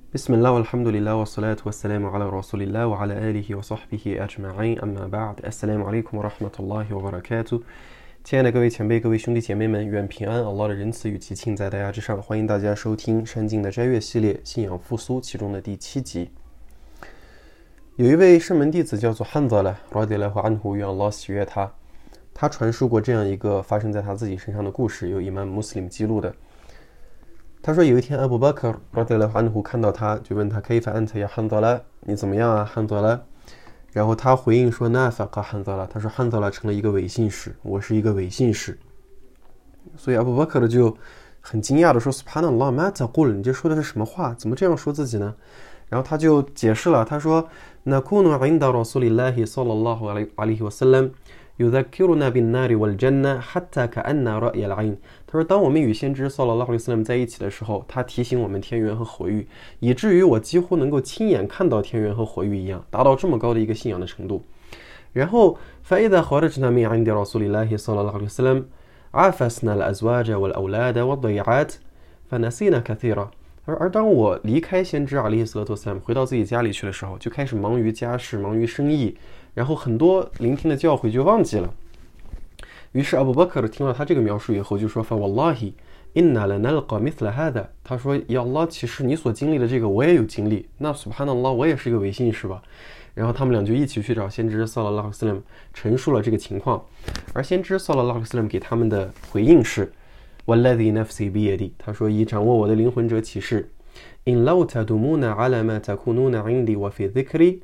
بسم الله والحمد لله والصلاة والسلام على رسول الله وعلى آله وصحبه أجمعين أما بعد السلام عليكم ورحمة الله وبركاته。亲爱的各位前辈、各位兄弟姐妹们，愿平安Allah的仁慈与其庆在大家之上。欢迎大家收听山经的斋月系列信仰复苏其中的第7集。有一位圣门弟子叫做汉泽拉radiyallahu anhu，愿 Allah 喜悦他。他传述过这样一个发生在他自己身上的故事，由Imam Muslim记录的。他说有一天阿布巴克radiyallahu anhu看到他，就问他kayfa anta ya Hanzala，你怎么样啊Hanzala？然后他回应说 nafaqa Hanzala，他说Hanzala成了一个伪信士，我是一个伪信士。所以阿布巴克就很惊讶的说 subhanallah ma taqul， 你这说的是什么话？怎么这样说自己呢？然后他就解释了，他说 nakunu inda rasulillahi sallallahu alaihi wasallam يذكرنا بالنار والجنة حتى كأن رأي العين。他说当我们与先知 sallallahu alaihi wasallam 在一起的时候，他提醒我们天元和火域，以至于我几乎能够亲眼看到天元和火域一样，达到这么高的一个信仰的程度。然后 فإذا خرجنا من عند رسول الله صلى الله عليه وسلم عافسنا الأزواج والأولاد والضيعات فنسينا كثيرا。而当我离开先知阿里斯勒托斯回到自己家里去的时候，就开始忙于家事，忙于生意，然后很多聆听的教诲就忘记了。于是阿布巴克听到他这个描述以后就说 فوالله إنا لنلقى مثل هذا。 他说呀 Allah， 其实你所经历的这个我也有经历，那 subhanallah 我也是一个伪信士吧。然后他们俩就一起去找先知 sallallahu alaihi wasallam 陈述了这个情况，而先知 sallallahu alaihi wasallam 给他们的回应是والذي نفسي بيدي， 他说以掌握我的灵魂者起誓 إن لو تدومون على ما تكونون عندي وفي ذكري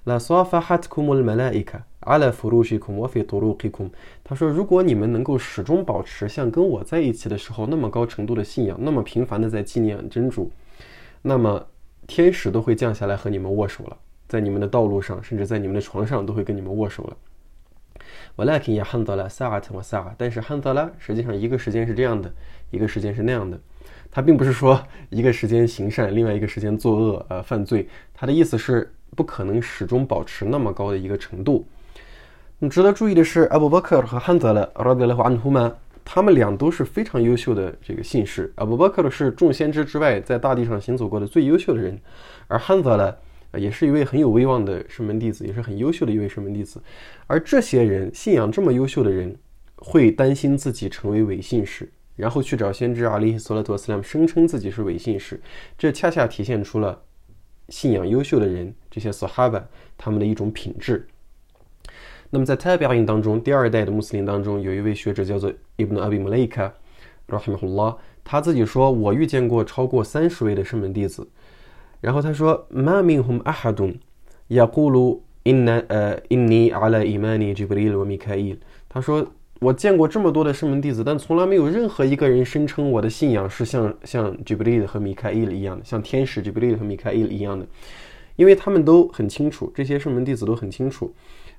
لصافحتكم الملائكة على فروشكم وفي طرقكم。 他说如果你们能够始终保持像跟我在一起的时候那么高程度的信仰，那么频繁的在纪念真主，那么天使都会降下来和你们握手了，在你们的道路上，甚至在你们的床上都会跟你们握手了。ولكن يا حنظلة ساعة وساعة， 但是 Hanzala 实际上一个时间是这样的，一个时间是那样的。他并不是说一个时间行善，另外一个时间作恶犯罪，他的意思是不可能始终保持那么高的一个程度。那么值得注意的是，阿布巴克和 Hanzala radiyallahu anhuma 他们俩都是非常优秀的这个信士。阿布巴克是众先知之外在大地上行走过的最优秀的人，而 Hanzala也是一位很有威望的圣门弟子，也是很优秀的一位圣门弟子。而这些人信仰这么优秀的人，会担心自己成为伪信士，然后去找先知阿里索拉托斯拉声称自己是伪信士，这恰恰体现出了信仰优秀的人这些 Sahaba 他们的一种品质。那么在 Tabi'in 当中，第二代的穆斯林当中，有一位学者叫做 Ibn Abi Mulaika rahimahullah， 他自己说我遇见过超过30位的圣门弟子。然后他说 ما منهم أحد يقول إني على إيمان جبريل وميكائيل。 他说我见过这么多的圣门弟子，但从来没有任何一个人声称我的信仰是像 Jibril 和米凯伊一样的，像天使 Jibril 和米凯伊一样的。因为他们都很清楚，这些圣门弟子都很清楚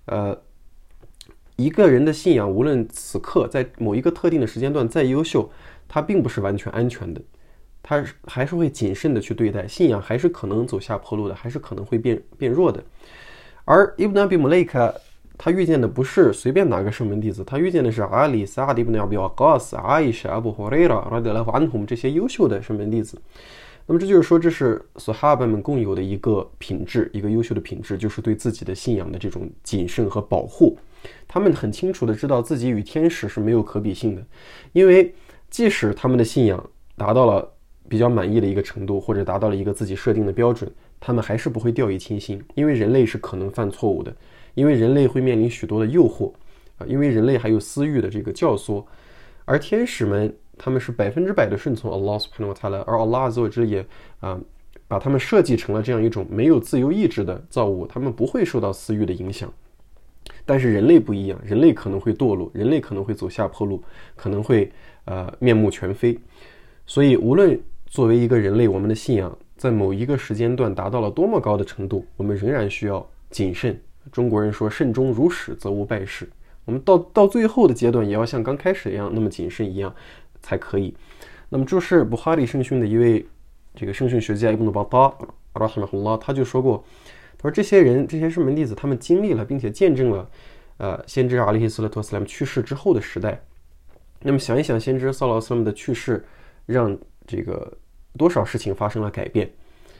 一个人的信仰无论此刻在某一个特定的时间段再优秀，它并不是完全安全的，他还是会谨慎的去对待，信仰还是可能走下坡路的，还是可能会变弱的。而 Ibn Abi Mulaika 他遇见的不是随便哪个圣门弟子，他遇见的是阿里、Sa'ad ibn Abi Waqqas、阿伊莎、Abu Huraira radiyallahu anhum 这些优秀的圣门弟子。那么这就是说，这是Sahaba们共有的一个品质，一个优秀的品质，就是对自己的信仰的这种谨慎和保护。他们很清楚的知道自己与天使是没有可比性的，因为即使他们的信仰达到了比较满意的一个程度，或者达到了一个自己设定的标准，他们还是不会掉以轻心，因为人类是可能犯错误的，因为人类会面临许多的诱惑因为人类还有私欲的这个教唆。而天使们他们是100%的顺从 Allah subhanahu wa ta'ala， 而 Allah azza wa jalla 也把他们设计成了这样一种没有自由意志的造物，他们不会受到私欲的影响。但是人类不一样，人类可能会堕落，人类可能会走下坡路，可能会面目全非。所以无论作为一个人类，我们的信仰在某一个时间段达到了多么高的程度，我们仍然需要谨慎。中国人说慎终如始则无败事，我们到最后的阶段也要像刚开始一样那么谨慎一样才可以。那么这是布哈里圣训的一位这个圣训学家 Ibn Battah rahimahullah， 他就说过，他说这些人这些圣门弟子他们经历了并且见证了先知阿里斯勒托斯拉姆去世之后的时代。那么想一想，先知萨拉斯拉姆的去世让这个多少事情发生了改变。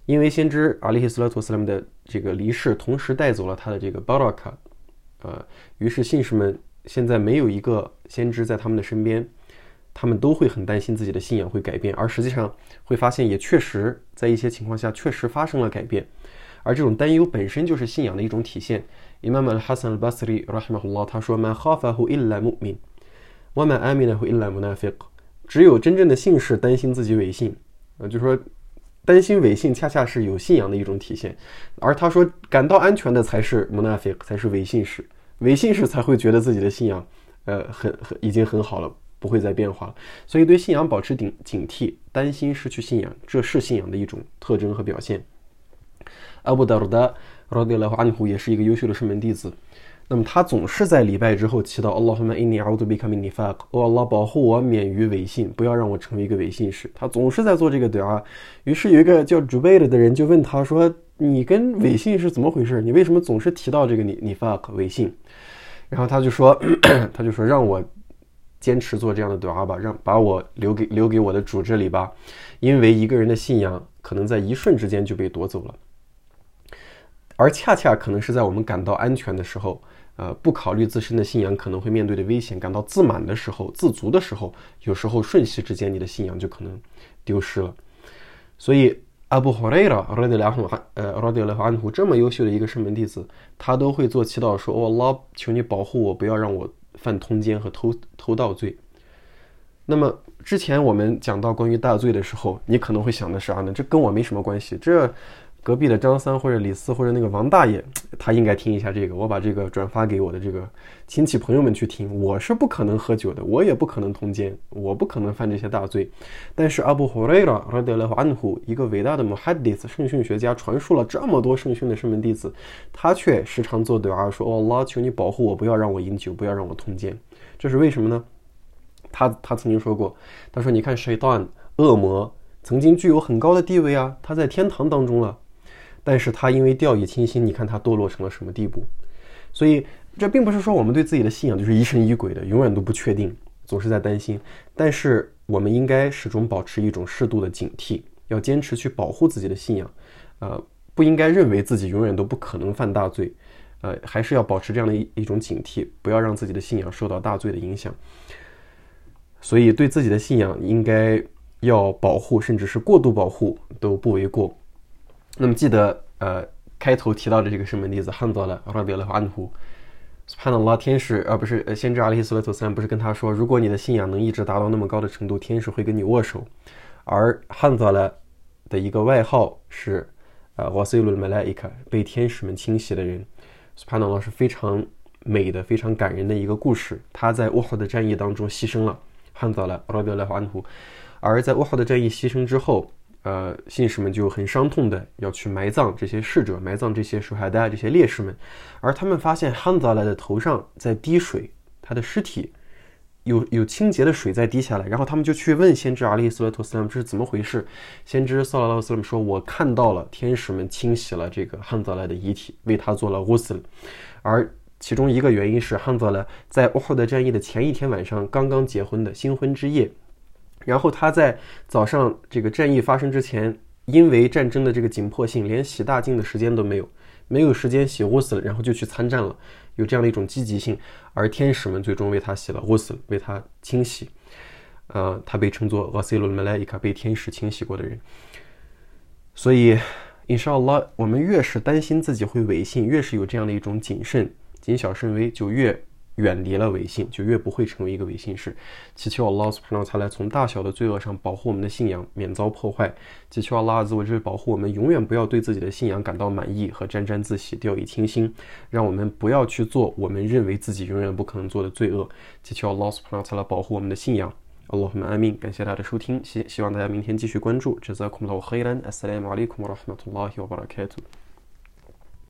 因为先知阿里希斯拉图斯拉姆的这个离世，同时带走了他的这个巴拉卡，于是信士们现在没有一个先知在他们的身边，他们都会很担心自己的信仰会改变，而实际上会发现也确实在一些情况下确实发生了改变，而这种担忧本身就是信仰的一种体现。Imam al-Hasan al-Basri rahimahullah 他说 "Ma khafahu illa mu'min, wa ma aminahu illa munafiq"， 只有真正的信士担心自己违信，就是说担心违信恰恰是有信仰的一种体现，而他说感到安全的才是 munafiq， 才是违信士，违信士才会觉得自己的信仰已经很好了，不会再变化了。所以对信仰保持警惕，担心失去信仰，这是信仰的一种特征和表现。阿布达尔达radiyallahu anhu 也是一个优秀的圣门弟子，那么他总是在礼拜之后祈祷 Allahumma inni a'udhu bika min nifaq， Allah 保护我免于违信，不要让我成为一个违信士。他总是在做这个 dua。 于是有一个叫 Jubair 的人就问他说，你跟违信是怎么回事？你为什么总是提到这个 nifaq 违信？然后他就说让我坚持做这样的 dua 吧，把我留给我的主这里吧，因为一个人的信仰可能在一瞬之间就被夺走了，而恰恰可能是在我们感到安全的时候，不考虑自身的信仰可能会面对的危险，感到自满的时候、自足的时候，有时候瞬息之间你的信仰就可能丢失了。所以阿布胡瑞拉radiyallahu anhu 这么优秀的一个圣门弟子，他都会做祈祷说，哦 Allah 求你保护我，不要让我犯通奸和偷盗罪。那么之前我们讲到关于大罪的时候，你可能会想的是呢，这跟我没什么关系，这隔壁的张三或者李四或者那个王大爷，他应该听一下这个，我把这个转发给我的这个亲戚朋友们去听。我是不可能喝酒的，我也不可能通奸，我不可能犯这些大罪。但是阿布胡瑞拉 radiyallahu anhu 一个伟大的 muhaddith 圣训学家，传述了这么多圣训的圣门弟子，他却时常做 dua 说，哦 Allah 求你保护我，不要让我饮酒，不要让我通奸。这是为什么呢？他曾经说过，他说你看 shaitan 恶魔曾经具有很高的地位啊，他在天堂当中了，但是他因为掉以轻心，你看他堕落成了什么地步。所以这并不是说我们对自己的信仰就是疑神疑鬼的，永远都不确定，总是在担心，但是我们应该始终保持一种适度的警惕，要坚持去保护自己的信仰，不应该认为自己永远都不可能犯大罪，还是要保持这样的一种警惕，不要让自己的信仰受到大罪的影响。所以对自己的信仰应该要保护，甚至是过度保护都不为过。那么记得开头提到的这个圣门弟子汉扎拉 radiyallahu anhu subhanallah 天使不是先知阿里希斯拉图斯兰不是跟他说，如果你的信仰能一直达到那么高的程度，天使会跟你握手。而汉扎拉的一个外号是wasilul malaika 被天使们清洗的人。subhanallah 是非常美的非常感人的一个故事。他在乌胡的战役当中牺牲了，汉扎拉 radiyallahu anhu。 而在乌胡的战役牺牲之后，信士们就很伤痛的要去埋葬这些逝者，埋葬这些舒哈达这些烈士们。而他们发现汉扎拉的头上在滴水，他的尸体有清洁的水在滴下来，然后他们就去问先知阿里斯拉图斯拉姆这是怎么回事。先知萨拉拉斯拉姆说，我看到了天使们清洗了这个汉扎拉的遗体，为他做了ghusl。而其中一个原因是汉扎拉在乌胡的战役的前一天晚上刚刚结婚的新婚之夜，然后他在早上这个战役发生之前，因为战争的这个紧迫性，连洗大净的时间都没有时间洗ghusl，然后就去参战了，有这样的一种积极性。而天使们最终为他洗了ghusl，为他清洗，他被称作 wasilul malaika 被天使清洗过的人。所以 inshallah 我们越是担心自己会违信，越是有这样的一种谨小慎微，就越远离了违信，就越不会成为一个违信士。祈求 Allah subhanahu wa ta'ala 从大小的罪恶上保护我们的信仰免遭破坏，祈求 Allah azza wa jalla 保护我们永远不要对自己的信仰感到满意和沾沾自喜掉以轻心，让我们不要去做我们认为自己永远不可能做的罪恶。祈求 Allah subhanahu wa ta'ala 保护我们的信仰。Allahumma amin。 感谢大家的收听，希望大家明天继续关注。Jazakumullahu khairan。 Assalamu alaikum wa rahmatullahi wa barakatuh。